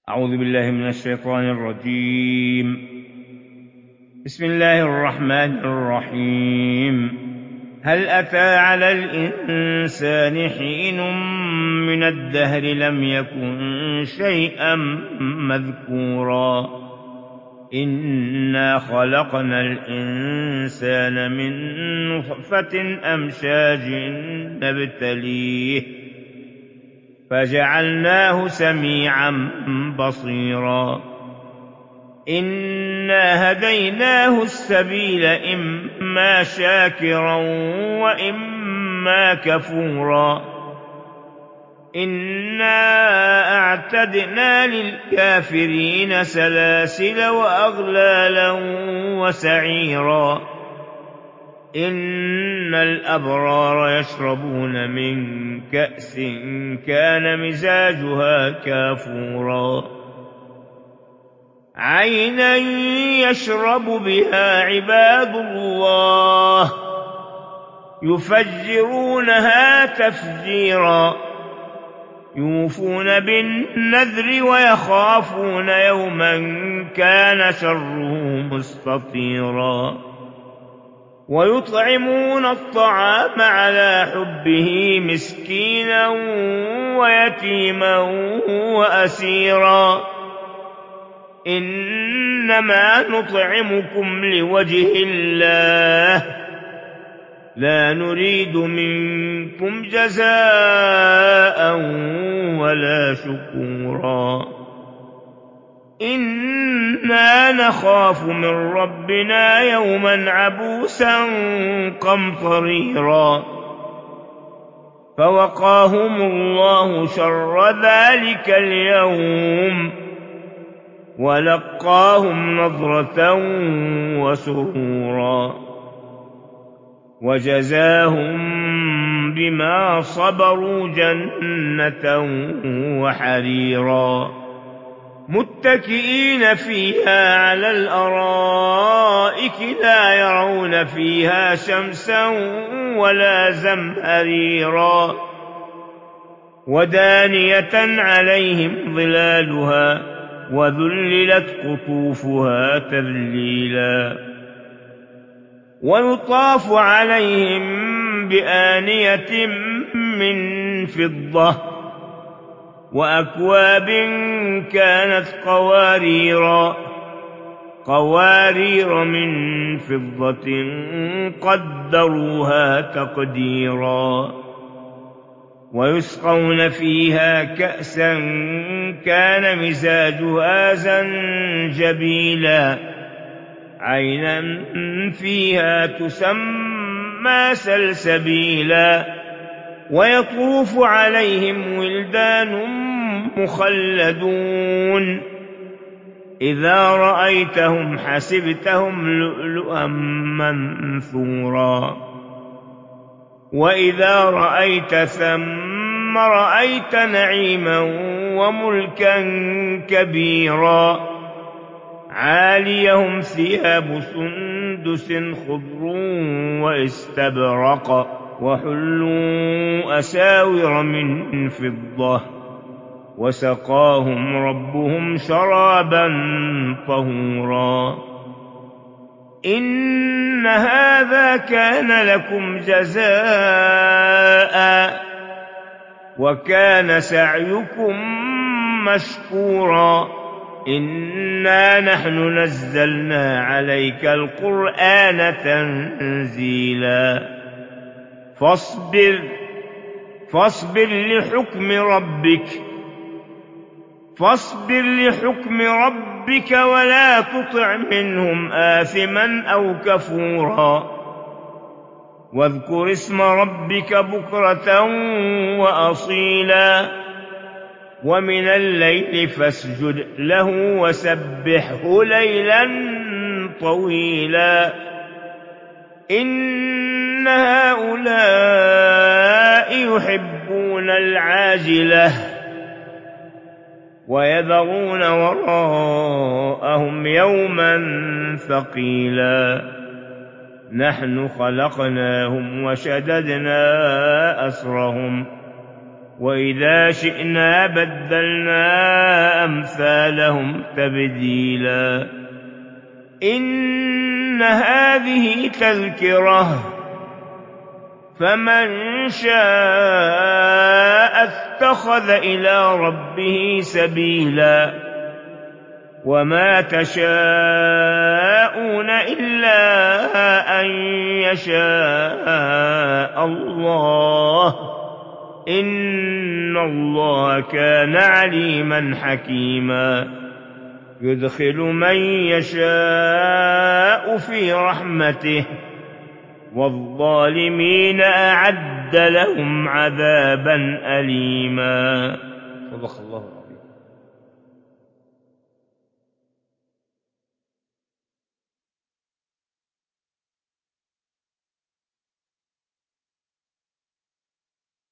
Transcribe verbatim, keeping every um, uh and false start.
أعوذ بالله من الشيطان الرجيم. بسم الله الرحمن الرحيم. هل أتى على الإنسان حين من الدهر لم يكن شيئا مذكورا إنا خلقنا الإنسان من نطفة أمشاج نبتليه فجعلناه سميعا بصيرا إنا هديناه السبيل إما شاكرا وإما كفورا إنا أعتدنا للكافرين سلاسل وأغلالا وسعيرا إن الأبرار يشربون من كأس كان مزاجها كافورا عينا يشرب بها عباد الله يفجرونها تفجيرا يوفون بالنذر ويخافون يوما كان شره مستطيرا ويطعمون الطعام على حبه مسكينا ويتيما وأسيرا إنما نطعمكم لوجه الله لا نريد منكم جزاء ولا شكورا إنا نخاف من ربنا يوما عبوسا قمطريرا فوقاهم الله شر ذلك اليوم ولقاهم نضرة وسرورا وجزاهم بما صبروا جنة وحريرا متكئين فيها على الأرائك لا يرون فيها شمسا ولا زمهريرا ودانية عليهم ظلالها وذللت قطوفها تذليلا ويطاف عليهم بآنية من فضة وأكواب كانت قواريرا قوارير من فضة قدروها تقديرا ويسقون فيها كأسا كان مزاجها زنجبيلا عينا فيها تسمى سلسبيلا ويطوف عليهم ولدان مخلدون إذا رأيتهم حسبتهم لؤلؤا منثورا وإذا رأيت ثم رأيت نعيما وملكا كبيرا عاليهم ثياب سندس خضر واستبرق وحلوا أساور من فضة وسقاهم ربهم شرابا طهورا إن هذا كان لكم جزاء وكان سعيكم مشكورا إنا نحن نزلنا عليك القرآن تنزيلا فاصبر فاصبر لحكم ربك فاصبر لحكم ربك ولا تطع منهم آثما أو كفورا واذكر اسم ربك بكرة وأصيلا ومن الليل فاسجد له وسبحه ليلا طويلا إن هؤلاء يحبون العاجلة ويذرون وراءهم يوما ثقيلا نحن خلقناهم وشددنا أسرهم وإذا شئنا بدلنا أمثالهم لهم تبديلا إن هذه تذكرة فمن شاء اتخذ إلى ربه سبيلا وما تشاءون إلا أن يشاء الله إن الله كان عليما حكيما يدخل من يشاء في رحمته والظالمين أعد لهم عذابا أليما. صدق الله.